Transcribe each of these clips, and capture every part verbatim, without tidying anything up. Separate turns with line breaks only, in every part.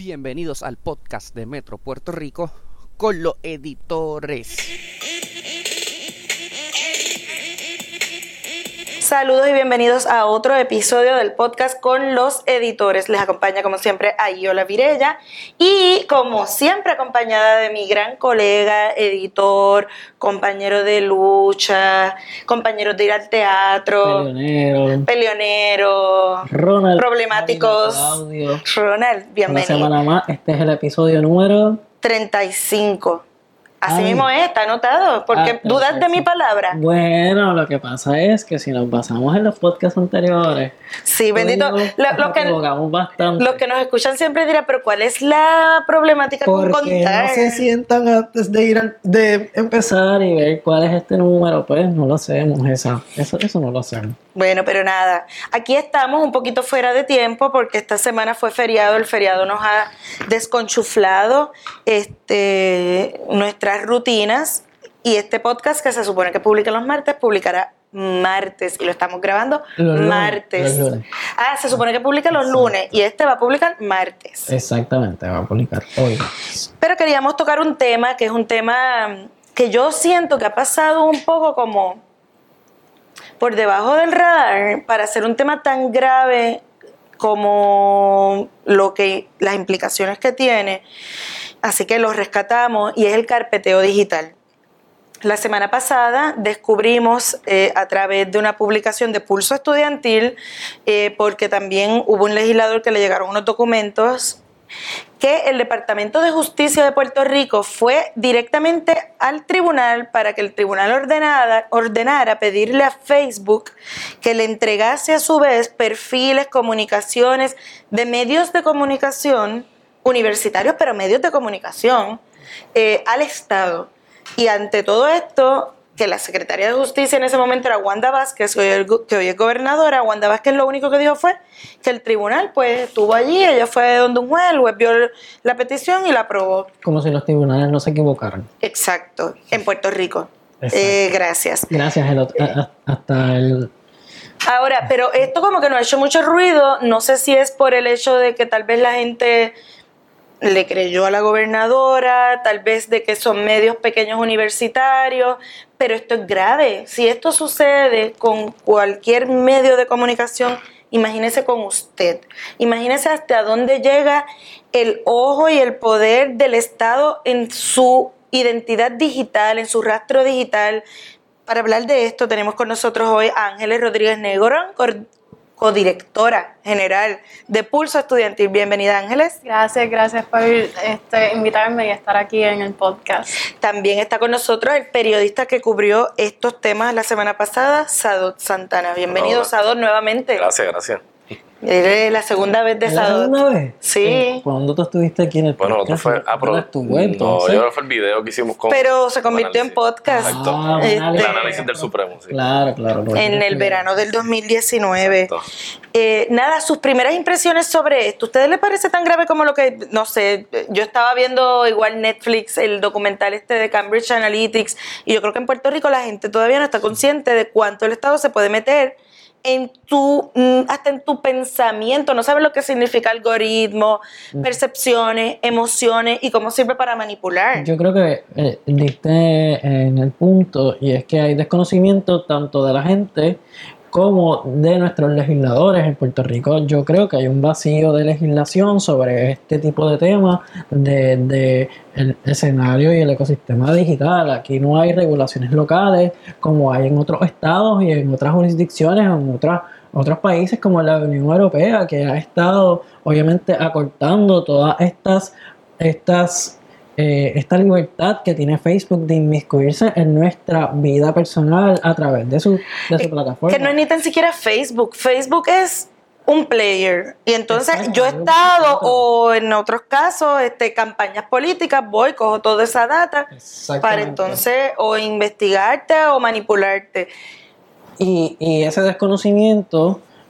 Bienvenidos al podcast de Metro Puerto Rico con los editores.
Saludos y bienvenidos a otro episodio del podcast con los editores. Les acompaña como siempre Ayola Virella y como siempre acompañada de mi gran colega, editor, compañero de lucha, compañero de ir al teatro,
Peleonero,
peleonero,
Ronald,
problemáticos.
Claudio.
Ronald, bienvenido.
Una semana más, este es el episodio número
treinta y cinco. Así
Ay.
mismo es, está anotado. Porque
Ah,
dudas de
perfecto.
mi palabra.
Bueno, lo que pasa es que si nos basamos en los podcasts anteriores,
Sí, bendito.
nos
Lo- Los que,
equivocamos bastante.
los que nos escuchan siempre dirán, pero ¿cuál es la problemática con
Porque
contar?
no se sientan antes de ir al- de empezar y ver cuál es este número, pues no lo hacemos, esa, eso, eso no lo hacemos.
Bueno, pero nada, aquí estamos un poquito fuera de tiempo porque esta semana fue feriado, el feriado nos ha desconchuflado este, nuestras rutinas y este podcast que se supone que publica los martes, publicará martes y lo estamos grabando
Los lunes,
martes.
los lunes.
Ah, se supone que publica los
Exacto.
lunes y este va a publicar martes.
Exactamente, va a publicar hoy.
Pero queríamos tocar un tema que es un tema que yo siento que ha pasado un poco como por debajo del radar para ser un tema tan grave como lo que las implicaciones que tiene. Así que lo rescatamos y es el carpeteo digital. La semana pasada descubrimos eh, a través de una publicación de Pulso Estudiantil, eh, porque también hubo un legislador que le llegaron unos documentos, que el Departamento de Justicia de Puerto Rico fue directamente al tribunal para que el tribunal ordenara, ordenara pedirle a Facebook que le entregase a su vez perfiles, comunicaciones de medios de comunicación universitarios, pero medios de comunicación eh, al Estado. Y ante todo esto, que la secretaria de Justicia en ese momento era Wanda Vázquez, que hoy, el, que hoy es gobernadora, Wanda Vázquez lo único que dijo fue que el tribunal pues estuvo allí, ella fue donde un juez, el juez vio la petición y la aprobó.
Como si los tribunales no se equivocaran.
Exacto, en Puerto Rico.
Exacto.
Eh, gracias.
Gracias el otro- a- a- hasta el...
Ahora, pero esto como que no ha hecho mucho ruido, no sé si es por el hecho de que tal vez la gente le creyó a la gobernadora, tal vez de que son medios pequeños universitarios, pero esto es grave. Si esto sucede con cualquier medio de comunicación, imagínese con usted. Imagínese hasta dónde llega el ojo y el poder del Estado en su identidad digital, en su rastro digital. Para hablar de esto tenemos con nosotros hoy a Ángeles Rodríguez Negorón, codirectora general de Pulso Estudiantil. Bienvenida, Ángeles.
Gracias, gracias por este, invitarme y estar aquí en el podcast.
También está con nosotros el periodista que cubrió estos temas la semana pasada, Sadot Santana. Bienvenido,
Hola.
Sadot, nuevamente.
Gracias, gracias.
Eres la segunda vez de
¿Es la
Sadot.
segunda vez?
Sí.
Eh, ¿Cuándo tú estuviste aquí en el
Bueno,
podcast?
otro fue. Ah, pero.
¿No estuvo,
No,
entonces?
yo creo que fue el video que hicimos con.
Pero se
con
convirtió en
análisis.
podcast.
Exacto.
Ah, un
Este,
análisis.
El análisis del Supremo, sí.
Claro, claro. lo
En el
que-
verano del dos mil diecinueve.
Exacto.
Eh, nada, sus primeras impresiones sobre esto. ¿A ustedes les parece tan grave como lo que, no sé, yo estaba viendo igual Netflix, el documental este de Cambridge Analytics, y yo creo que en Puerto Rico la gente todavía no está consciente de cuánto el Estado se puede meter en tu, mm, hasta en tu pensamiento, no sabes lo que significa algoritmo, percepciones, emociones y cómo sirve para manipular.
Yo creo que eh, diste en el punto, y es que hay desconocimiento tanto de la gente como de nuestros legisladores en Puerto Rico. Yo creo que hay un vacío de legislación sobre este tipo de temas de, de el escenario y el ecosistema digital. Aquí no hay regulaciones locales como hay en otros estados y en otras jurisdicciones, en otras otros países como la Unión Europea, que ha estado obviamente acortando todas estas estas Eh, esta libertad que tiene Facebook de inmiscuirse en nuestra vida personal a través de su, de su plataforma.
Que no es ni tan siquiera Facebook. Facebook es un player. Y entonces
Exacto,
yo he
algo
estado,
distinto.
o en otros casos, este, campañas políticas, voy, cojo toda esa data
Exactamente.
para entonces o investigarte o manipularte.
Y, y ese desconocimiento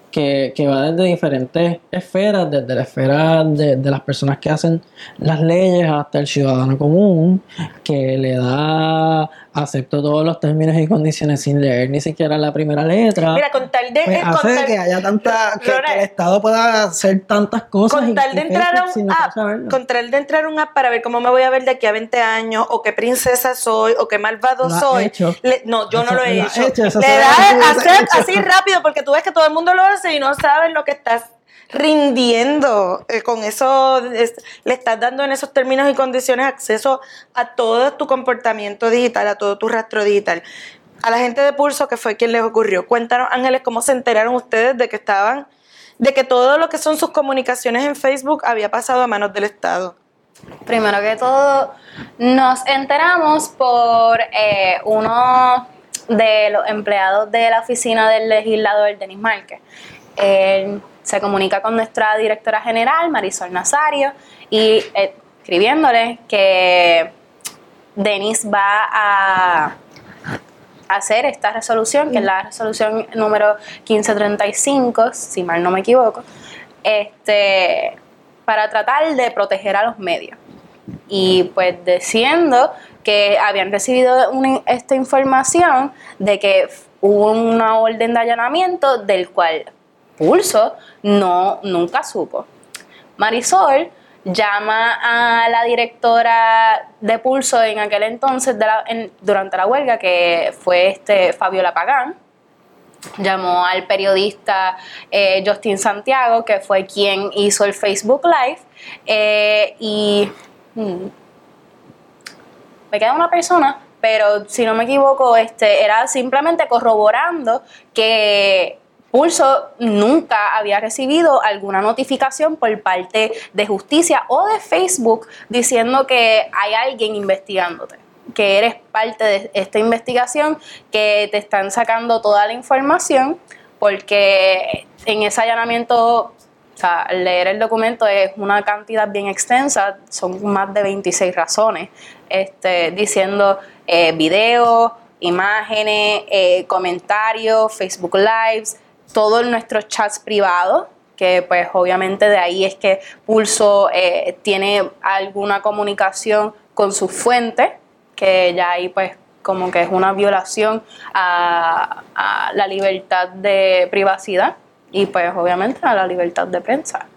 que, que va desde diferentes esferas, desde la esfera de, de las personas que hacen las leyes hasta el ciudadano común, que le da, acepto todos los términos y condiciones sin leer ni siquiera la primera letra.
Mira, con tal de...
Pues
con
hace
tal-
que haya tanta, que,
Lore,
que el Estado pueda hacer tantas cosas.
con
y-
tal de
y
entrar a
Facebook
un
sin nosotros
app,
saberlo.
con tal de entrar a un app para ver cómo me voy a ver de aquí a veinte años, o qué princesa soy, o qué malvado
Lo has
soy.
hecho.
Le- no, yo no
Eso-
lo he
lo has
hecho.
hecho, eso
Le
se
das
ve que lo
a
has
hacer
hecho.
así rápido, porque tú ves que todo el mundo lo hace y no sabes lo que estás rindiendo. Eh, con eso es- le estás dando en esos términos y condiciones acceso a todo tu comportamiento digital, a todo tu rastro digital. A la gente de Pulso, que fue quien les ocurrió. Cuéntanos, Ángeles, cómo se enteraron ustedes de que estaban, de que todo lo que son sus comunicaciones en Facebook había pasado a manos del Estado.
Primero que todo, nos enteramos por eh, uno de los empleados de la oficina del legislador, Denis Márquez. Él se comunica con nuestra directora general, Marisol Nazario, y eh, escribiéndole que Denis va a hacer esta resolución, que es la resolución número quince treinta y cinco, si mal no me equivoco, este, para tratar de proteger a los medios. Y pues diciendo que habían recibido una, esta información de que hubo una orden de allanamiento del cual Pulso no, nunca supo. Marisol llama a la directora de Pulso en aquel entonces, de la, en, durante la huelga, que fue este Fabiola Pagán. Llamó al periodista eh, Justin Santiago, que fue quien hizo el Facebook Live, eh, y hmm, me queda una persona, pero si no me equivoco, este, era simplemente corroborando que Pulso nunca había recibido alguna notificación por parte de justicia o de Facebook diciendo que hay alguien investigándote, que eres parte de esta investigación, que te están sacando toda la información, porque en ese allanamiento, o sea, leer el documento es una cantidad bien extensa, son más de veintiséis razones, este, diciendo eh, videos, imágenes, eh, comentarios, Facebook Lives, todos nuestros chats privados, que pues obviamente de ahí es que Pulso eh, tiene alguna comunicación con su fuente, que ya ahí pues como que es una violación a, a la libertad de privacidad y pues obviamente a la libertad de prensa.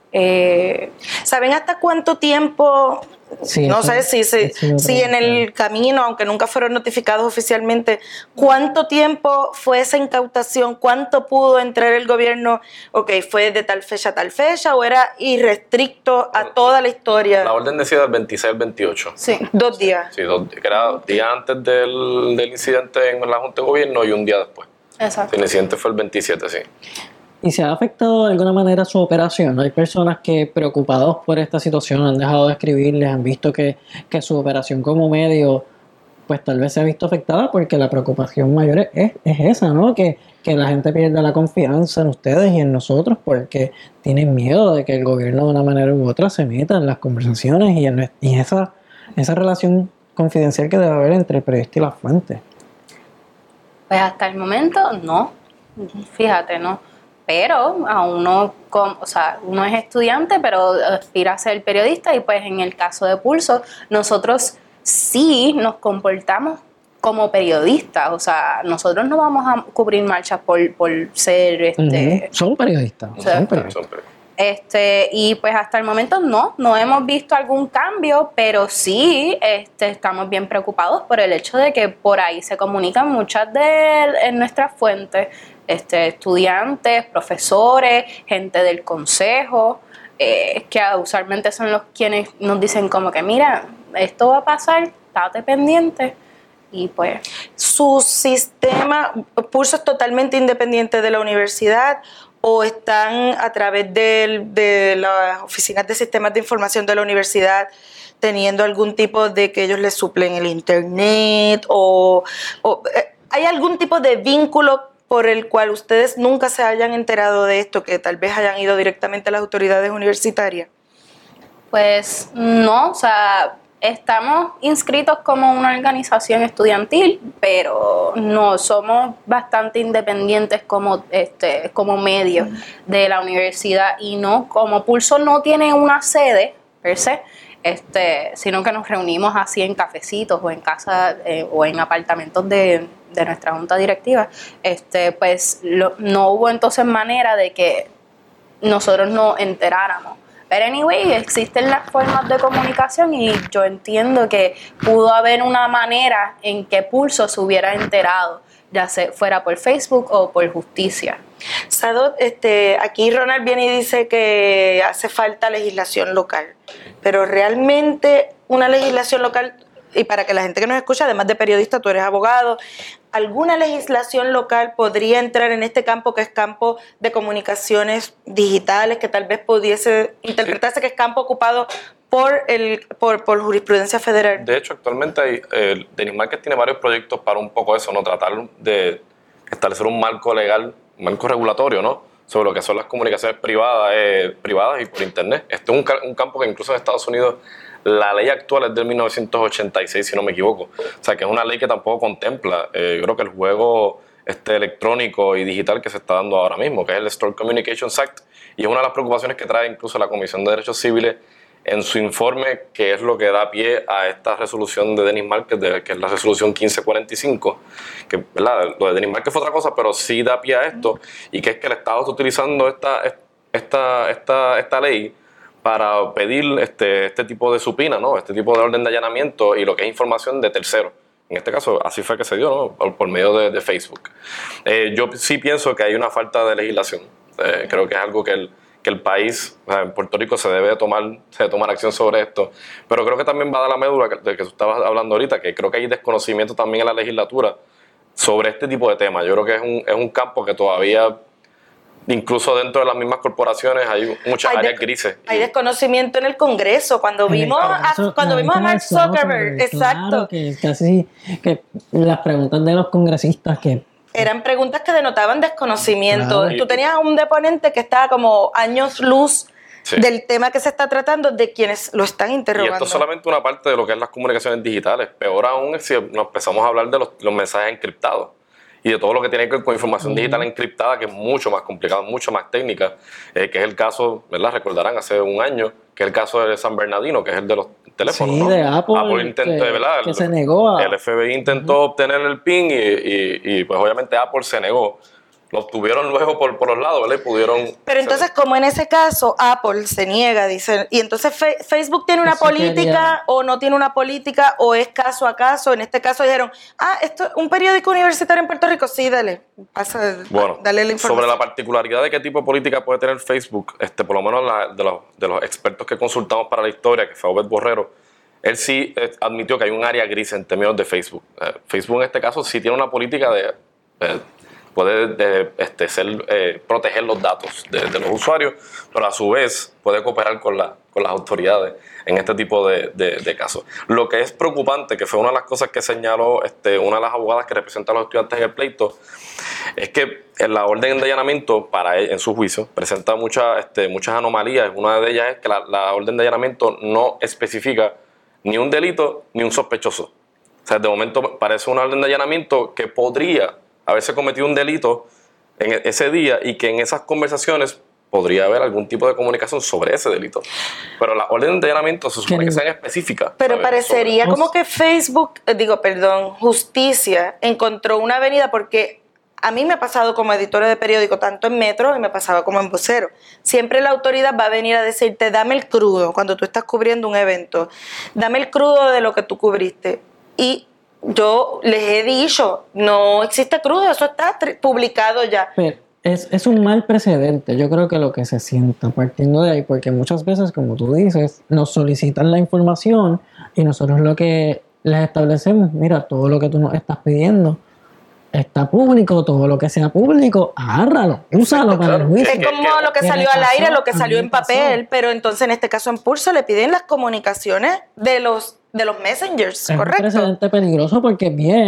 Eh,
¿Saben hasta cuánto tiempo?
Sí,
no
eso-
sé si, si,
eso lo
si en el
pregunté.
camino, aunque nunca fueron notificados oficialmente, ¿cuánto tiempo fue esa incautación? ¿Cuánto pudo entrar el gobierno? Ok, ¿fue de tal fecha a tal fecha o era irrestricto a toda la historia?
La orden decía del veintiséis al veintiocho.
sí.
Dos días.
Sí, dos, que era día antes del, del incidente en la Junta de Gobierno y un día después.
Exacto.
El incidente fue el veintisiete, sí.
¿Y se ha afectado de alguna manera su operación? Hay personas que, preocupados por esta situación, han dejado de escribirles, han visto que, que su operación como medio, pues tal vez se ha visto afectada porque la preocupación mayor es, es esa, ¿no? Que, que la gente pierda la confianza en ustedes y en nosotros porque tienen miedo de que el gobierno de una manera u otra se meta en las conversaciones y en, nues- y esa, esa relación confidencial que debe haber entre el periodista y la fuente.
Pues hasta el momento no, fíjate, no. Pero a uno, com- o sea, uno es estudiante, pero aspira a ser periodista y pues en el caso de Pulso, nosotros sí nos comportamos como periodistas, o sea, nosotros no vamos a cubrir marchas por, por ser este...
Ujú. Son periodistas.
Sí.
Son periodistas.
Son-
Este, y pues hasta el momento no, no hemos visto algún cambio, pero sí este, estamos bien preocupados por el hecho de que por ahí se comunican muchas de en nuestras fuentes, este, estudiantes, profesores, gente del consejo, eh, que usualmente son los quienes nos dicen como que mira, esto va a pasar, estate pendiente. Y pues
¿Su sistema, Pulso es totalmente independiente de la universidad o están a través del- de las oficinas de sistemas de información de la universidad teniendo algún tipo de que ellos les suplen el internet o, o, eh, hay algún tipo de vínculo por el cual ustedes nunca se hayan enterado de esto, que tal vez hayan ido directamente a las autoridades universitarias?
Pues no, o sea, estamos inscritos como una organización estudiantil, pero no somos bastante independientes como este como medio de la universidad, y no como Pulso no tiene una sede per se, este, sino que nos reunimos así en cafecitos o en casa eh, o en apartamentos de, de nuestra junta directiva. Este, pues lo, no hubo entonces manera de que nosotros nos enteráramos. Pero anyway, existen las formas de comunicación y yo entiendo que pudo haber una manera en que Pulso se hubiera enterado, ya sea fuera por Facebook o por Justicia.
Sadot, este, aquí Ronald viene y dice que hace falta legislación local, pero realmente una legislación local, y para que la gente que nos escucha, además de periodista, tú eres abogado, ¿alguna legislación local podría entrar en este campo que es campo de comunicaciones digitales, que tal vez pudiese interpretarse que es campo ocupado por el por, por jurisprudencia federal?
De hecho, actualmente hay, eh, Denis Márquez tiene varios proyectos para un poco eso, ¿no? Tratar de establecer un marco legal, un marco regulatorio, ¿no? Sobre lo que son las comunicaciones privadas, eh, privadas y por internet. Este es un, un campo que incluso en Estados Unidos la ley actual es del mil novecientos ochenta y seis, si no me equivoco. O sea, que es una ley que tampoco contempla, eh, yo creo que el juego este, electrónico y digital que se está dando ahora mismo, que es el Stored Communications Act, y es una de las preocupaciones que trae incluso la Comisión de Derechos Civiles en su informe, que es lo que da pie a esta resolución de Denis Márquez, de, que es la resolución quince cuarenta y cinco, que ¿verdad? Lo de Denis Márquez fue otra cosa, pero sí da pie a esto, y que es que el Estado está utilizando esta, esta, esta, esta ley para pedir este, este tipo de supina, ¿no? Este tipo de orden de allanamiento y lo que es información de terceros. En este caso, así fue que se dio, ¿no? Por, por medio de, de Facebook. Eh, yo sí pienso que hay una falta de legislación. Eh, creo que es algo que el, que el país, o sea, en Puerto Rico, se debe tomar, se debe tomar acción sobre esto. Pero creo que también va a dar la médula de que tú estabas hablando ahorita, que creo que hay desconocimiento también en la legislatura sobre este tipo de temas. Yo creo que es un, es un campo que todavía, incluso dentro de las mismas corporaciones, hay muchas
hay
áreas
de,
grises.
Hay desconocimiento en el Congreso. Cuando vimos a, cuando vimos a Mark Zuckerberg, exacto.
Claro, que casi que las preguntas de los congresistas que
eran preguntas que denotaban desconocimiento.
Claro.
Tú tenías un deponente que estaba como años luz sí. del tema que se está tratando, de quienes lo están interrogando.
Y esto es solamente una parte de lo que es las comunicaciones digitales. Peor aún es si nos empezamos a hablar de los, los mensajes encriptados y de todo lo que tiene que ver con información uh-huh. digital encriptada, que es mucho más complicado, mucho más técnica, eh, que es el caso, ¿verdad? Recordarán, hace un año, que es el caso de San Bernardino, que es el de los teléfonos.
Sí,
¿no?
de Apple,
Apple intentó,
que,
¿verdad?
que
el,
se negó a...
El F B I intentó uh-huh. obtener el PIN y, y, y pues obviamente Apple se negó. Lo obtuvieron luego por, por los lados, ¿verdad? Y pudieron...
Pero entonces, como en ese caso Apple se niega, dicen, y entonces fe, Facebook tiene una
Eso
política
quería...
o no tiene una política, o es caso a caso. En este caso dijeron, ah, esto un periódico universitario en Puerto Rico, sí, dale, pasa,
bueno,
dale la información.
Sobre la particularidad de qué tipo de política puede tener Facebook, este, por lo menos la, de, los, de los expertos que consultamos para la historia, que fue Obed Borrero, él sí eh, admitió que hay un área gris en términos de Facebook. Eh, Facebook en este caso sí tiene una política de... Eh, puede de, este, ser, eh, proteger los datos de, de los usuarios, pero a su vez puede cooperar con, la, con las autoridades en este tipo de, de, de casos. Lo que es preocupante, que fue una de las cosas que señaló este, una de las abogadas que representa a los estudiantes en el pleito, es que en la orden de allanamiento, para él, en su juicio, presenta mucha, este, muchas anomalías. Una de ellas es que la, la orden de allanamiento no especifica ni un delito ni un sospechoso. O sea, de momento parece una orden de allanamiento que podría haberse cometido un delito en ese día y que en esas conversaciones podría haber algún tipo de comunicación sobre ese delito. Pero la orden de allanamiento se supone que sean específicas.
Pero
¿sabes?
parecería
sobre...
como que Facebook, digo, perdón, Justicia, encontró una avenida, porque a mí me ha pasado como editora de periódico, tanto en Metro y me pasaba como en Vocero. Siempre la autoridad va a venir a decirte, dame el crudo, cuando tú estás cubriendo un evento, dame el crudo de lo que tú cubriste. Y yo les he dicho, no existe crudo, eso está tri- publicado ya.
Pero es, es un mal precedente, yo creo que lo que se sienta partiendo de ahí, porque muchas veces, como tú dices, nos solicitan la información y nosotros lo que les establecemos, mira, todo lo que tú nos estás pidiendo está público, todo lo que sea público, agárralo, úsalo para el juicio.
Es como lo que salió al aire, lo que salió en papel, pero entonces en este caso en Pulso le piden las comunicaciones de los de los messengers,
es
¿correcto?
Es un precedente peligroso porque bien,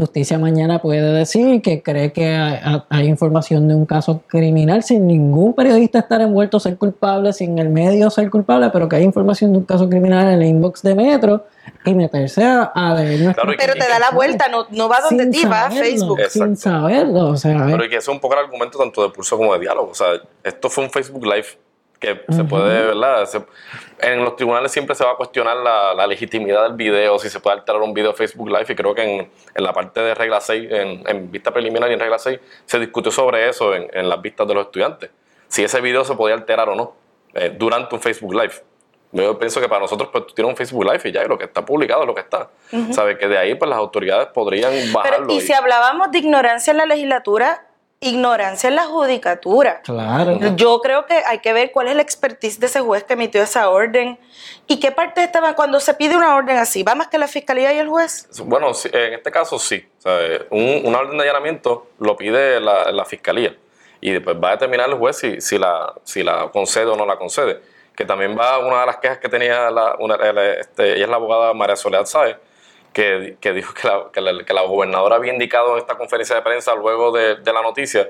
Justicia mañana puede decir que cree que hay, hay información de un caso criminal sin ningún periodista estar envuelto, ser culpable, sin el medio ser culpable, pero que hay información de un caso criminal en el inbox de Metro y meterse a, a ver nuestra...
Claro, y
Pero te da la vuelta, no, no va donde ti, va a Facebook.
Sin
Exacto.
saberlo, o sea, a ver.
Pero y que eso es un poco el argumento tanto de Pulso como de Diálogo. O sea, esto fue un Facebook Live que se puede, ¿verdad? Se- en los tribunales siempre se va a cuestionar la, la legitimidad del video, si se puede alterar un video de Facebook Live, y creo que en, en la parte de regla seis, en, en vista preliminar y en regla seis, se discutió sobre eso en, en las vistas de los estudiantes. Si ese video se podía alterar o no eh, durante un Facebook Live. Yo pienso que para nosotros, pues tú tienes un Facebook Live y ya, y lo que está publicado es lo que está. ¿Sabes? Que de ahí, pues las autoridades podrían bajarlo.
Pero, y si hablábamos de ignorancia en la legislatura, ignorancia en la judicatura.
Claro.
Yo creo que hay que ver cuál es el expertise de ese juez que emitió esa orden y qué parte estaba cuando se pide una orden así. ¿Va más que la fiscalía y el juez?
Bueno, sí, en este caso sí. ¿Sabes? Un, una orden de allanamiento lo pide la, la fiscalía y después va a determinar el juez si, si, la, si la concede o no la concede. Que también va una de las quejas que tenía la, una, este, ella es la abogada María Soledad Sáez, que, que dijo que la, que, la, que la gobernadora había indicado en esta conferencia de prensa luego de, de la noticia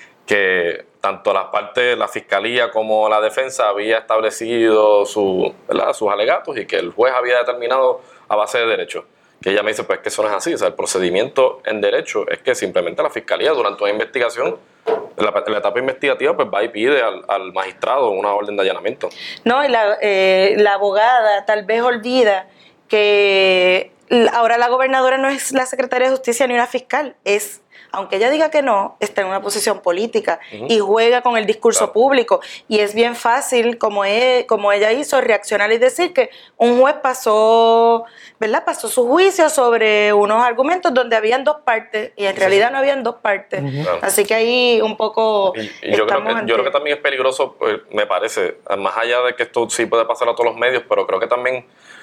que tanto la parte, la fiscalía como la defensa había establecido su, ¿verdad? sus alegatos y que el juez había determinado a base de derecho. Que ella me dice, pues que eso no es así. O sea, el procedimiento en derecho es que simplemente la fiscalía durante una investigación, en la, en la etapa investigativa, pues va y pide al, al magistrado una orden de allanamiento.
No, y la, eh, la abogada tal vez olvida que ahora la gobernadora no es la secretaria de Justicia ni una fiscal, es, aunque ella diga que no, está en una posición política uh-huh. y juega con el discurso claro. público. Y es bien fácil, como, él, como ella hizo, reaccionar y decir que un juez pasó, ¿verdad? pasó su juicio sobre unos argumentos donde habían dos partes y en sí. realidad no habían dos partes. Uh-huh. Claro. Así que ahí un poco...
Y, y yo, creo que, yo creo que también es peligroso, pues, me parece, más allá de que esto sí puede pasar a todos los medios, pero creo que también...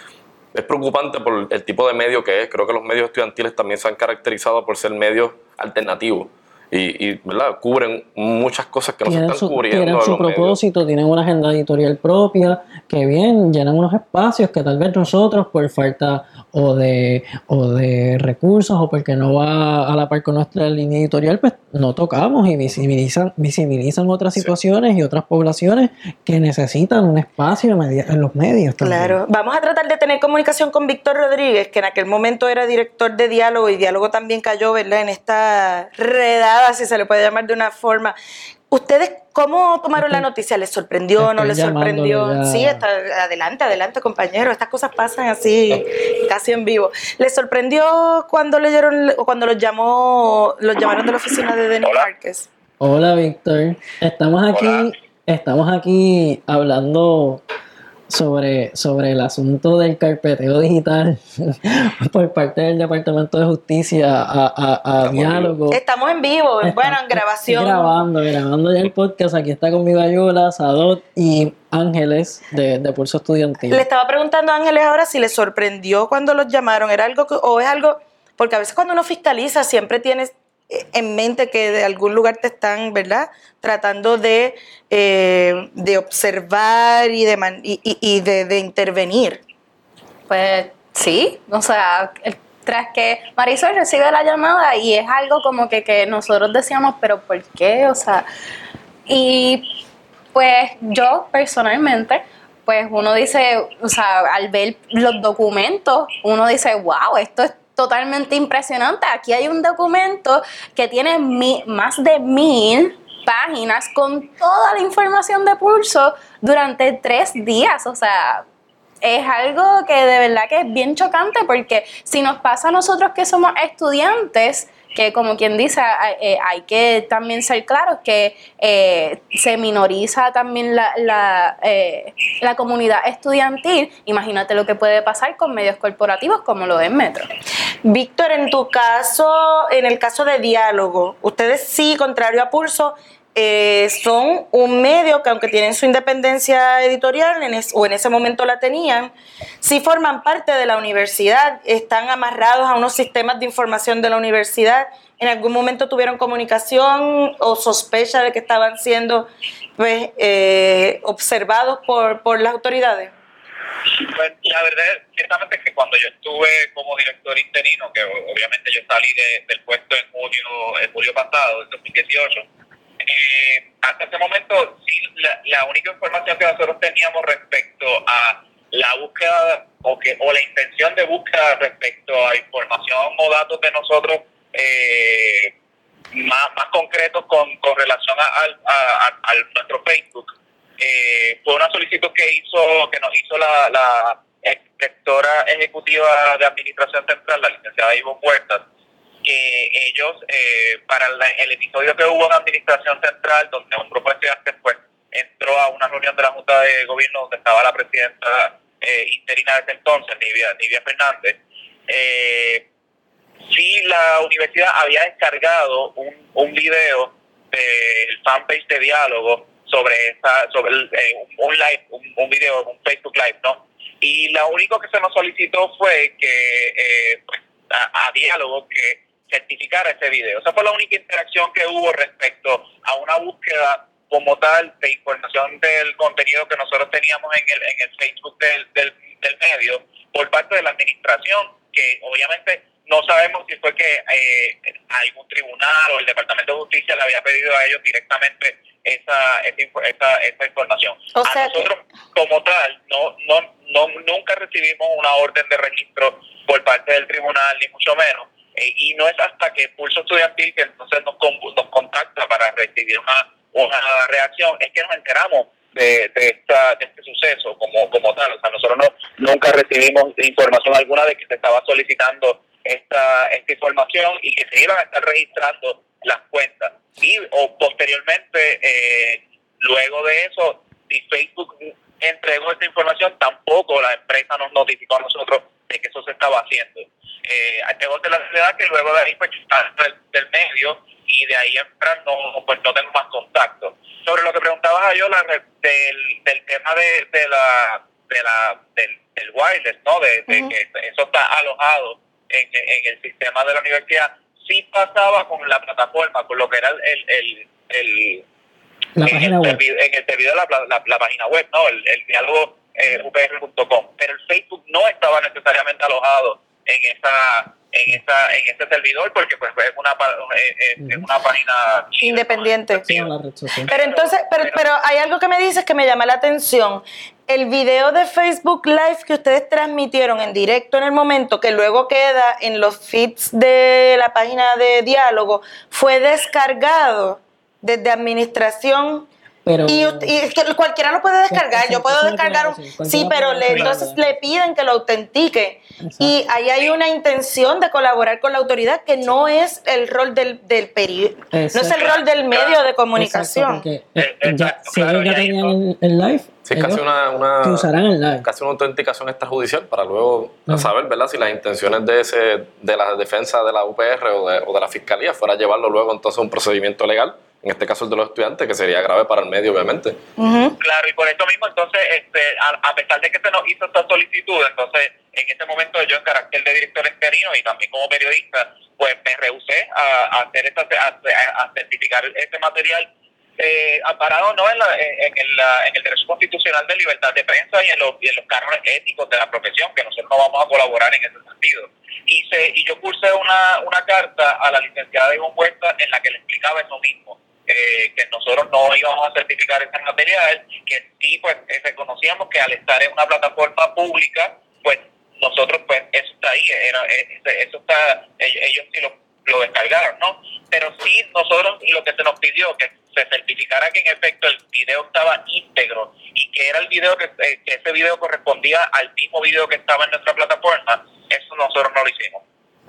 es preocupante por el tipo de medio que es. Creo que los medios estudiantiles también se han caracterizado por ser medios alternativos y, y ¿verdad? cubren muchas cosas que no se están
su,
cubriendo.
Tienen su propósito, medios. Tienen una agenda editorial propia, que bien, llenan unos espacios que tal vez nosotros por falta o de, o de recursos o porque no va a la par con nuestra línea editorial, pues no tocamos y visibilizan, visibilizan otras situaciones sí. y otras poblaciones que necesitan un espacio en los medios también.
Claro, vamos a tratar de tener comunicación con Víctor Rodríguez, que en aquel momento era director de Diálogo y Diálogo también cayó, ¿verdad?, en esta redada, si se le puede llamar de una forma. ¿Ustedes cómo tomaron la noticia? ¿Les sorprendió? ¿No les sorprendió? Ya. Sí, está, adelante, adelante, compañero. Estas cosas pasan así, casi en vivo. ¿Les sorprendió cuando leyeron o cuando los llamó, los llamaron de la oficina de Denis Márquez?
Hola, Víctor. Estamos aquí, Hola. estamos aquí hablando sobre, sobre el asunto del carpeteo digital por parte del Departamento de Justicia a, a, a Diálogo.
Estamos en vivo, Estamos, bueno, en grabación.
Grabando, grabando ya el podcast. Aquí está conmigo Ayula, Sadot y Ángeles de, de Pulso Estudiantil.
Le estaba preguntando a Ángeles ahora si le sorprendió cuando los llamaron. ¿Era algo que, o es algo? Porque a veces cuando uno fiscaliza siempre tienes en mente que de algún lugar te están, ¿verdad?, tratando de, eh, de observar y de, man, y, y, y de, de intervenir.
Pues sí, o sea, tras que Marisol recibe la llamada y es algo como que, que nosotros decíamos, pero ¿por qué? O sea, y pues yo personalmente, pues uno dice, o sea, al ver los documentos, uno dice, wow, esto es totalmente impresionante. Aquí hay un documento que tiene mi, más de mil páginas con toda la información de Pulso durante tres días. O sea, es algo que de verdad que es bien chocante porque si nos pasa a nosotros que somos estudiantes, que como quien dice, eh, hay que también ser claros que eh, se minoriza también la, la, eh, la comunidad estudiantil. Imagínate lo que puede pasar con medios corporativos como lo es Metro.
Víctor, en tu caso, en el caso de Diálogo, ustedes sí, contrario a Pulso, eh, son un medio que aunque tienen su independencia editorial, en es, o en ese momento la tenían, sí forman parte de la universidad, están amarrados a unos sistemas de información de la universidad. ¿En algún momento tuvieron comunicación o sospecha de que estaban siendo pues, eh, observados por, por las autoridades?
Pues la verdad es ciertamente que cuando yo estuve como director interino, que obviamente yo salí de, del puesto en junio, en julio pasado, del dos mil dieciocho, eh, hasta ese momento sí la, la única información que nosotros teníamos respecto a la búsqueda o, que, o la intención de búsqueda respecto a información o datos de nosotros eh, más, más concretos con, con relación a, a, a, a nuestro Facebook, eh, fue una solicitud que hizo que nos hizo la, la directora ejecutiva de Administración Central, la licenciada Ivonne Huertas, que ellos, eh, para la, el episodio que hubo en Administración Central, donde un grupo de estudiantes pues entró a una reunión de la Junta de Gobierno donde estaba la presidenta eh, interina de ese entonces, Nivia, Nivia Fernández, eh, sí la universidad había descargado un, un video del fanpage de Diálogo sobre esa, sobre el, eh, un, un live, un, un video, un Facebook Live, ¿no? Y lo único que se nos solicitó fue que eh, pues, a, a Diálogo que certificara ese video. Esa fue la única interacción que hubo respecto a una búsqueda como tal de información del contenido que nosotros teníamos en el, en el Facebook del, del, del medio por parte de la administración, que obviamente no sabemos si fue que eh, algún tribunal o el Departamento de Justicia le había pedido a ellos directamente esa esa, esa, esa información.
O sea
a nosotros que... como tal no, no, no nunca recibimos una orden de registro por parte del tribunal, ni mucho menos. Eh, y no es hasta que Pulso Estudiantil, que entonces nos, nos contacta para recibir una, una reacción, es que nos enteramos de, de, esta, de este suceso como, como tal. O sea, nosotros no, nunca recibimos información alguna de que se estaba solicitando esta, esta información y que se iban a estar registrando las cuentas. Y o posteriormente, eh, luego de eso, si Facebook entregó esta información, tampoco la empresa nos notificó a nosotros de que eso se estaba haciendo. Eh, tengo de la realidad que luego de ahí pues está del, del medio y de ahí en fuera no, pues no tengo más contacto. Sobre lo que preguntabas a yo del, del tema de, de la de la del, del wireless, ¿no? De, de uh-huh. que eso está alojado en, en el sistema de la universidad. Sí pasaba con la plataforma, con lo que era el el, el, el
la
en,
página
el
web.
servidor, en el servidor de la, la, la página web, ¿no? El, el diálogo eh, u p r punto com, pero el Facebook no estaba necesariamente alojado en esa en esa en ese servidor porque pues es una es, es una página
independiente.
Sí, la red social.
Pero entonces, pero, pero hay algo que me dices que me llama la atención. El video de Facebook Live que ustedes transmitieron en directo en el momento, que luego queda en los feeds de la página de Diálogo, fue descargado desde administración.
Pero,
y, y que cualquiera lo puede descargar, yo puedo descargar un, sí, pero le, entonces le piden que lo autentique. Exacto. Y ahí hay una intención de colaborar con la autoridad que no es el rol del, del periódico, no es el rol del medio de comunicación.
Exacto, porque, eh, ya, si ellos ya tenían el, el live,
sí, es casi una, una,
que usarán el live.
Casi una autenticación extrajudicial para luego uh-huh. saber, ¿verdad?, si las intenciones de ese de la defensa de la U P R o de, o de la fiscalía fuera llevarlo luego entonces a un procedimiento legal. En este caso el de los estudiantes, que sería grave para el medio, obviamente.
Uh-huh. Claro, y por eso mismo, entonces, este, a, a pesar de que se nos hizo esta solicitud, entonces, en ese momento yo, en carácter de director interino y también como periodista, pues me rehusé a, a hacer esta, a, a certificar este material eh, amparado no en, la, en, el, en el derecho constitucional de libertad de prensa y en los, y en los cánones éticos de la profesión, que nosotros no vamos a colaborar en ese sentido. Y, se, y yo cursé una, una carta a la licenciada Ivonne Huertas en la que le explicaba eso mismo. Eh, que nosotros no íbamos a certificar ese material, que sí, pues eh, reconocíamos que al estar en una plataforma pública, pues nosotros, pues eso está ahí, era, eso está, ellos, ellos sí lo, lo descargaron, ¿no? Pero sí, nosotros lo que se nos pidió, que se certificara que en efecto el video estaba íntegro y que era el video, que, eh, que ese video correspondía al mismo video que estaba en nuestra plataforma, eso nosotros no lo hicimos.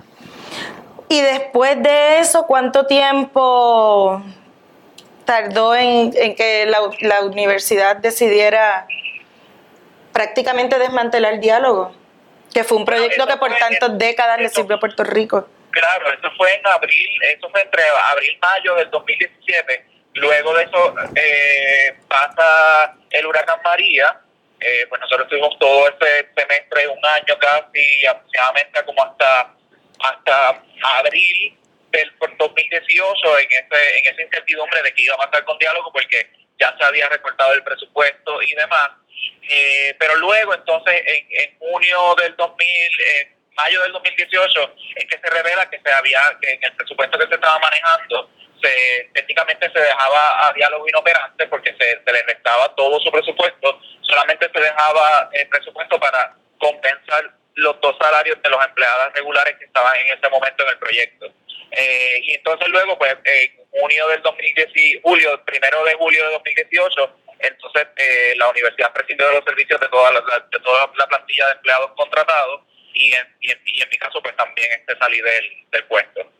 Y después de eso, ¿cuánto tiempo tardó en, en que la, la universidad decidiera prácticamente desmantelar el Diálogo? Que fue un proyecto bueno, que por fue, tantas décadas le sirvió a Puerto Rico.
Claro, eso fue en abril, eso fue entre abril y mayo del dos mil diecisiete. Luego de eso eh, pasa el huracán María. Eh, pues nosotros tuvimos todo ese semestre, un año casi, aproximadamente como hasta, hasta abril del dos mil dieciocho en ese en esa incertidumbre de que iba a pasar con Diálogo, porque ya se había recortado el presupuesto y demás. Eh, pero luego, entonces, en, en junio del dos mil, eh, mayo del dos mil dieciocho, es que se revela que se había, que en el presupuesto que se estaba manejando, se técnicamente se dejaba a diálogo inoperante porque se, se le restaba todo su presupuesto, solamente se dejaba el presupuesto para compensar los dos salarios de los empleados regulares que estaban en ese momento en el proyecto. Eh, y entonces luego, pues, en junio del dos mil diez, julio, primero de julio de dos mil dieciocho, entonces eh, la universidad prescindió de los servicios de toda la, de toda la plantilla de empleados contratados y en, y en, y en mi caso, pues también este salí del, del puesto.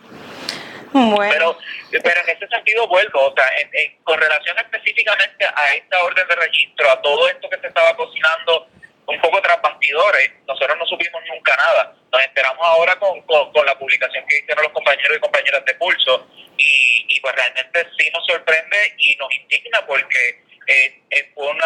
Bueno.
Pero, pero en ese sentido vuelvo, o sea, en, en, con relación específicamente a esta orden de registro, a todo esto que se estaba cocinando un poco tras bastidores, nosotros no supimos nunca nada. Nos enteramos ahora con, con, con la publicación que hicieron los compañeros y compañeras de Pulso y, y pues realmente sí nos sorprende y nos indigna porque eh, es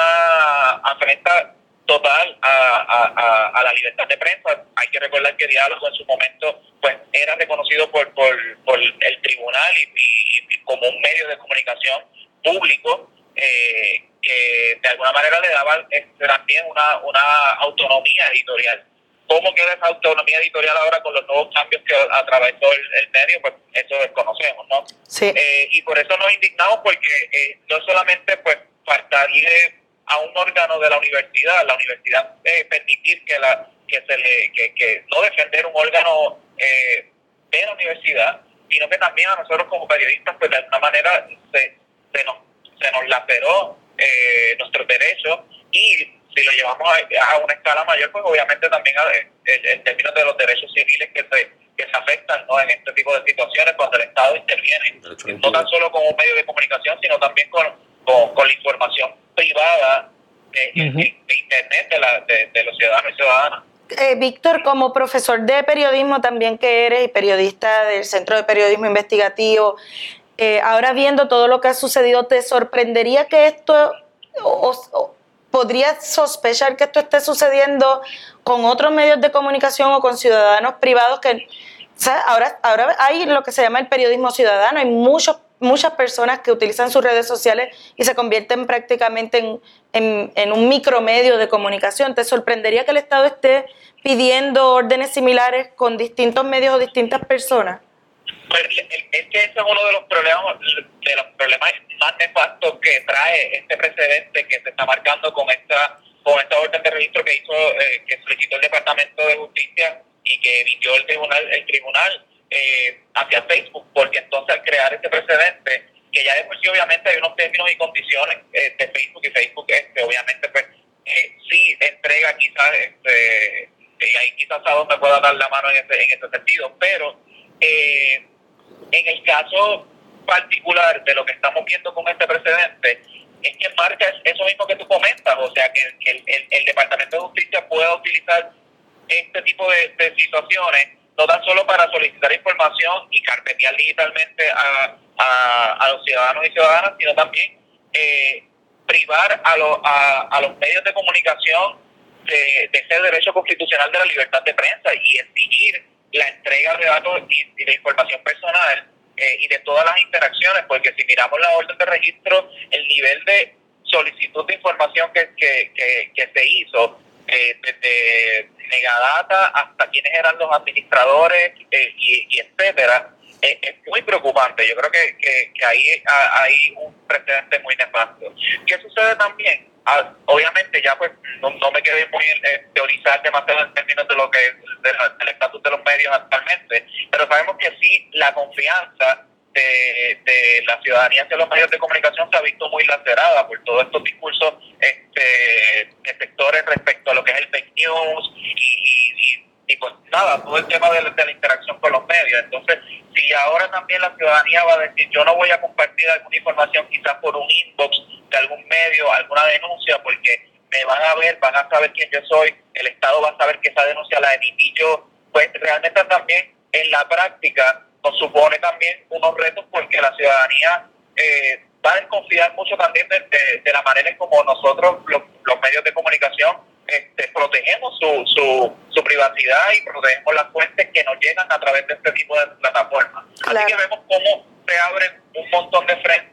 una afrenta total a, a, a, a la libertad de prensa. Hay que recordar que Diálogo en su momento pues era reconocido por, por, por el tribunal y, y, y como un medio de comunicación público eh, que de alguna manera le daba este, también una, una autonomía editorial. ¿Cómo queda esa autonomía editorial ahora con los nuevos cambios que atravesó el, el medio? Pues eso desconocemos, ¿no?
Sí.
Eh, y por eso nos indignamos porque eh, no solamente pues faltaría a un órgano de la universidad, la universidad eh, permitir que la que se le que, que no defender un órgano eh, de la universidad, sino que también a nosotros como periodistas pues de alguna manera se, se nos se nos laceró eh, nuestros derechos y si lo llevamos a, a una escala mayor pues obviamente también en, en términos de los derechos civiles que se que se afectan, ¿no?, en este tipo de situaciones cuando el Estado interviene, no tan solo como un medio de comunicación sino también con con, con la información privada de, uh-huh. de, de internet de, la, de, de los ciudadanos y ciudadanas.
Eh, Víctor, como profesor de periodismo también que eres y periodista del Centro de Periodismo Investigativo, eh, ahora viendo todo lo que ha sucedido, ¿te sorprendería que esto, o, o podrías sospechar que esto esté sucediendo con otros medios de comunicación o con ciudadanos privados que, o sea, ahora, ahora hay lo que se llama el periodismo ciudadano, hay muchos muchas personas que utilizan sus redes sociales y se convierten prácticamente en, en, en un micromedio de comunicación? ¿Te sorprendería que el Estado esté pidiendo órdenes similares con distintos medios o distintas personas?
Pues es que ese es uno de los problemas de los problemas más nefastos que trae este precedente que se está marcando con esta con esta orden de registro que hizo eh, que solicitó el Departamento de Justicia y que emitió el tribunal el tribunal Eh, hacia Facebook, porque entonces al crear este precedente, que ya de por sí obviamente hay unos términos y condiciones eh, de Facebook y Facebook este, obviamente pues eh, sí entrega quizás este, eh, ahí quizás a donde pueda dar la mano en ese, en ese sentido, pero eh, en el caso particular de lo que estamos viendo con este precedente es que marca eso mismo que tú comentas, o sea que, que el, el, el Departamento de Justicia pueda utilizar este tipo de, de situaciones no tan solo para solicitar información y carpetear digitalmente a, a, a los ciudadanos y ciudadanas, sino también eh, privar a, lo, a, a los medios de comunicación de, de ese derecho constitucional de la libertad de prensa y exigir la entrega de datos y, y de información personal eh, y de todas las interacciones, porque si miramos la orden de registro, el nivel de solicitud de información que, que, que, que se hizo, Eh, desde Negadata hasta quienes eran los administradores eh, y, y etcétera, eh, es muy preocupante. Yo creo que, que, que ahí hay un precedente muy nefasto. ¿Qué sucede también? Ah, obviamente ya pues no, no me quedé muy eh, teorizar demasiado en términos de lo que es de la, del estatus de los medios actualmente, pero sabemos que sí la confianza De, de la ciudadanía hacia los medios de comunicación se ha visto muy lacerada por todos estos discursos este, de sectores respecto a lo que es el fake news y, y, y, y pues nada, todo el tema de, de la interacción con los medios. Entonces, si ahora también la ciudadanía va a decir yo no voy a compartir alguna información quizás por un inbox de algún medio, alguna denuncia, porque me van a ver, van a saber quién yo soy, el Estado va a saber que esa denuncia la emití yo, pues realmente también en la práctica nos supone también unos retos porque la ciudadanía eh, va a desconfiar mucho también de, de, de la manera en como nosotros, los, los medios de comunicación, este, protegemos su, su, su privacidad y protegemos las fuentes que nos llegan a través de este tipo de plataformas. Claro. Así que vemos cómo se abren un montón de frentes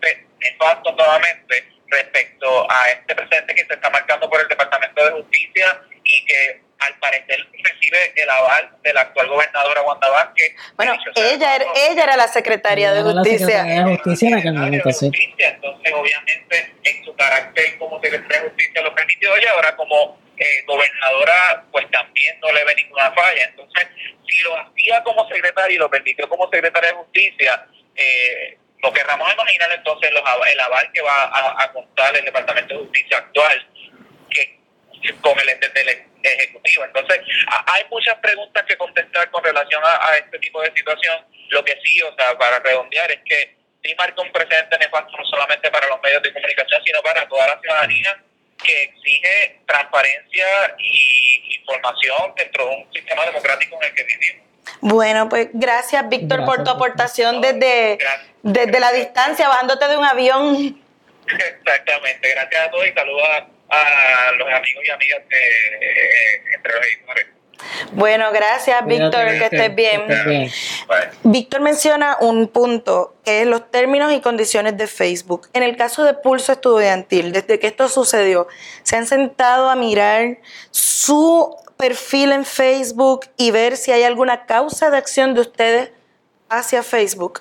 nefasto nuevamente respecto a este precedente que se está marcando por el Departamento de Justicia y que al parecer recibe el aval de la actual gobernadora Wanda Vázquez.
Bueno,
Dicho sea,
ella era, ella era la secretaria de
Ella era la
justicia.
secretaria de justicia en aquel momento, sí.
Justicia, entonces obviamente en su carácter como secretaria de justicia lo permitió y ahora como eh, gobernadora pues también no le ve ninguna falla. Entonces si lo hacía como secretaria y lo permitió como secretaria de justicia, eh, lo querramos imaginar entonces los, el aval que va a, a contar el Departamento de Justicia actual que con el ente del Ejecutivo. Entonces, a, hay muchas preguntas que contestar con relación a, a este tipo de situación. Lo que sí, o sea, para redondear, es que sí marca un precedente nefasto no solamente para los medios de comunicación, sino para toda la ciudadanía, que exige transparencia y información dentro de un sistema democrático en el que vivimos.
Bueno, pues gracias, Víctor,
Gracias,
por tu aportación
Víctor.
desde,
Gracias.
desde la distancia, bajándote de un avión.
Exactamente. Gracias a todos y saludos a, a los amigos y amigas de, eh, entre los editores.
Bueno, gracias, Víctor,
Cuídate,
que estés bien.
estés bien.
Bye.
Víctor menciona un punto, que es los términos y condiciones de Facebook. En el caso de Pulso Estudiantil, desde que esto sucedió, ¿se han sentado a mirar su perfil en Facebook y ver si hay alguna causa de acción de ustedes hacia Facebook?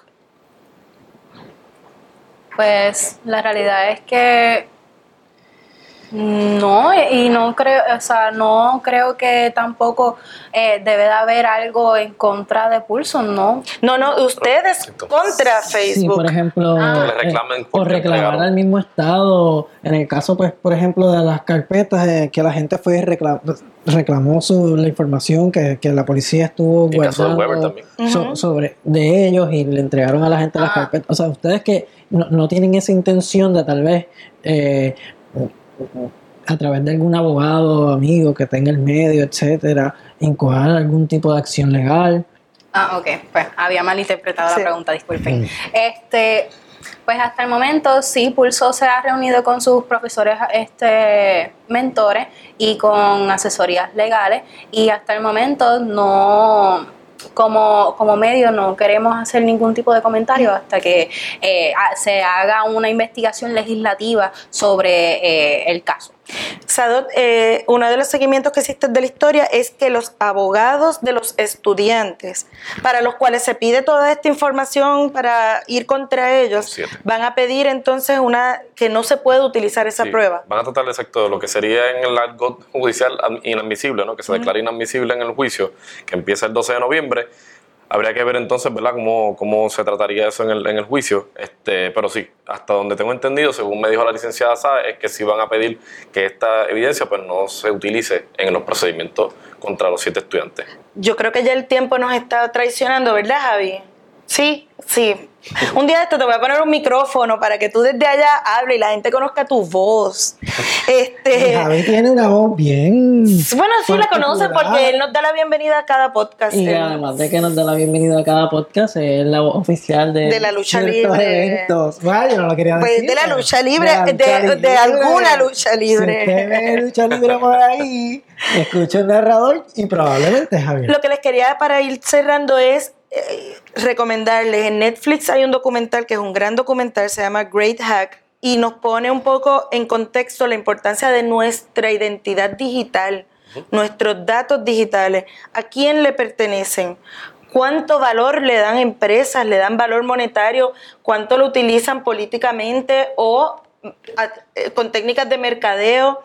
Pues la realidad es que no, y no creo, o sea, no creo que tampoco eh, debe de haber algo en contra de Pulso, ¿no?
No, no, ustedes contra
Sí,
Facebook.
por ejemplo,
Ah.
Le reclamen
eh, o
porque
reclamar
entregaron.
al mismo estado. En el caso, pues, por ejemplo, de las carpetas, eh, que la gente fue y recla- reclamó su, la información que, que la policía estuvo
Y el caso de Weber
guardando
también.
so-
Ujú.
sobre de ellos y le entregaron a la gente las
Ah.
carpetas. O sea, ustedes que no, no tienen esa intención de tal vez eh, a través de algún abogado, amigo que tenga el medio, etcétera, incoar algún tipo de acción legal.
Ah, ok, pues había malinterpretado
Sí.
la pregunta, disculpen.
Mm.
Este, pues hasta el momento sí, Pulso se ha reunido con sus profesores, este, mentores y con asesorías legales y hasta el momento no, como, como medio no queremos hacer ningún tipo de comentario hasta que eh, ha- se haga una investigación legislativa sobre eh, el caso.
Sadot, eh, uno de los seguimientos que existe de la historia es que los abogados de los estudiantes, para los cuales se pide toda esta información para ir contra ellos,
Siete.
van a pedir entonces una que no se puede utilizar esa
Sí,
prueba.
Van a tratar exacto de lo que sería en el argot judicial ad- inadmisible, ¿no? Que se declara inadmisible en el juicio, que empieza el doce de noviembre. Habría que ver entonces, ¿verdad?, cómo, cómo se trataría eso en el, en el juicio. Este, pero sí, hasta donde tengo entendido, según me dijo la licenciada Sá, es que sí van a pedir que esta evidencia pues, no se utilice en los procedimientos contra los siete estudiantes.
Yo creo que ya el tiempo nos está traicionando, ¿verdad, Javi? Sí, sí. Un día de esto te voy a poner un micrófono para que tú desde allá hables y la gente conozca tu voz. Este,
Javi tiene una voz bien.
bueno, sí la conoce
particular.
porque él nos da la bienvenida a cada podcast.
Y
Él-
además de que nos da la bienvenida a cada podcast, es la voz oficial de,
De la lucha
ciertos
libre.
eventos. Vaya, yo no lo quería
Pues
decir.
de la
pero-
lucha libre,
la
de-
lucha
de
libre.
alguna lucha libre.
Si usted ve lucha libre por ahí, escucha el narrador y probablemente es Javier.
Lo que les quería para ir cerrando es eh, recomendarles, en Netflix hay un documental que es un gran documental, se llama Great Hack, y nos pone un poco en contexto la importancia de nuestra identidad digital, nuestros datos digitales, a quién le pertenecen, cuánto valor le dan empresas, le dan valor monetario, cuánto lo utilizan políticamente o a- eh, con técnicas de mercadeo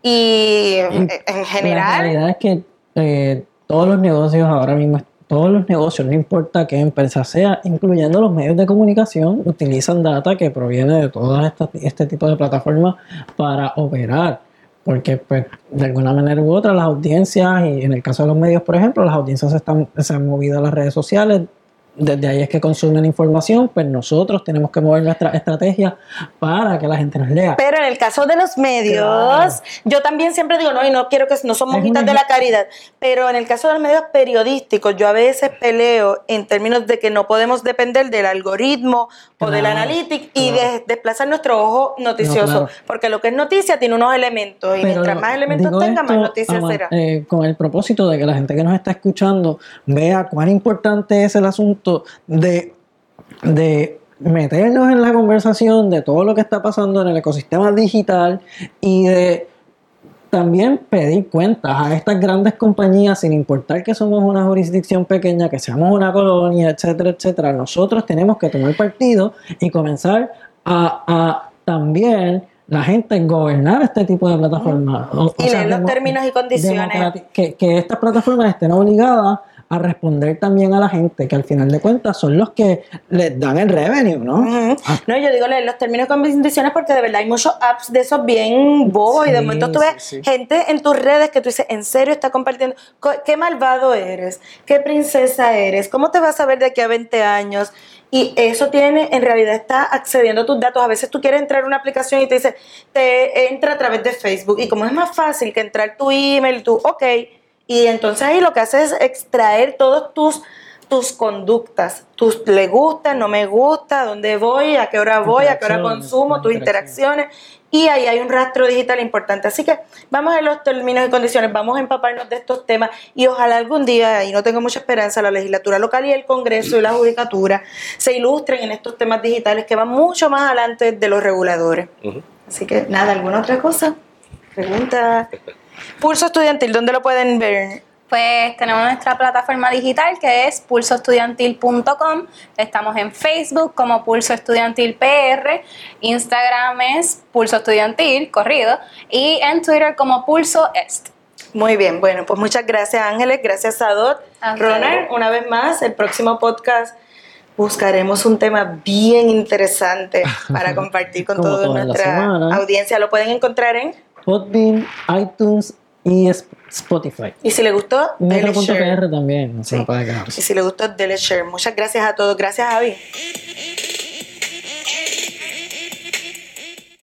y eh, en
La
general.
realidad es que eh, todos los negocios ahora mismo, todos los negocios, no importa qué empresa sea, incluyendo los medios de comunicación, utilizan data que proviene de todas estas este tipo de plataformas para operar. Porque, pues, de alguna manera u otra, las audiencias, y en el caso de los medios, por ejemplo, las audiencias se, están, se han movido a las redes sociales. Desde ahí es que consumen información, pues nosotros tenemos que mover nuestra estrategia para que la gente nos lea.
Pero en el caso de los medios,
Claro.
yo también siempre digo, no, y no quiero que no somos
Es
mojitas
un
de
ej-
la caridad, pero en el caso de los medios periodísticos, yo a veces peleo en términos de que no podemos depender del algoritmo o del
Claro,
analytics y
claro.
de desplazar nuestro ojo noticioso,
No, claro.
porque lo que es noticia tiene unos elementos y
Pero
mientras más elementos
digo
tenga, más
esto,
noticias
ama-
será.
eh, con el propósito de que la gente que nos está escuchando vea cuán importante es el asunto de, de meternos en la conversación de todo lo que está pasando en el ecosistema digital y de también pedir cuentas a estas grandes compañías, sin importar que somos una jurisdicción pequeña, que seamos una colonia, etcétera, etcétera. Nosotros tenemos que tomar partido y comenzar a, a también la gente gobernar este tipo de plataformas. O,
y
o sea,
leer los
demo-
términos y condiciones.
democrati- Que, que estas plataformas estén obligadas a responder también a la gente, que al final de cuentas son los que les dan el revenue, ¿no?
Ujú. No, yo digo leer los términos y condiciones porque de verdad hay muchos apps de esos bien bobos y de
Sí,
momento tú ves
sí, sí.
gente en tus redes que tú dices, ¿en serio está compartiendo? Co- ¿Qué malvado eres? ¿Qué princesa eres? ¿Cómo te vas a ver de aquí a veinte años? Y eso tiene, en realidad está accediendo a tus datos. A veces tú quieres entrar a una aplicación y te dice, te entra a través de Facebook. Y como es más fácil que entrar tu email, tú, ok. Y entonces ahí lo que haces es extraer todos tus, tus conductas. Tus le gusta, no me gusta, dónde voy, a qué hora voy, a qué hora
Interacciones,
consumo,
las
tus
interacciones.
interacciones. Y ahí hay un rastro digital importante. Así que vamos a los términos y condiciones, vamos a empaparnos de estos temas y ojalá algún día, y no tengo mucha esperanza, la legislatura local y el Congreso y la Judicatura se ilustren en estos temas digitales que van mucho más adelante de los reguladores.
Ujú.
Así que nada, ¿alguna otra cosa? Pregunta. Pulso Estudiantil, ¿dónde lo pueden ver?
Pues tenemos nuestra plataforma digital que es pulso estudiantil punto com. Estamos en Facebook como Pulso Estudiantil P R, Instagram es Pulso Estudiantil, corrido, y en Twitter como Pulso Est.
Muy bien, bueno, pues muchas gracias Ángeles, gracias Sadot.
A
Ronald, una vez más, el próximo podcast buscaremos un tema bien interesante para compartir con
Como
toda
toda la
nuestra
semana.
audiencia. Lo pueden encontrar en,
Podbean, iTunes y Sp- Spotify.
y si le gustó, dele share.
Metro punto P R también, no se
Sí.
me puede quedar.
Y si le gustó, dele share. Muchas gracias a todos. Gracias, Javi.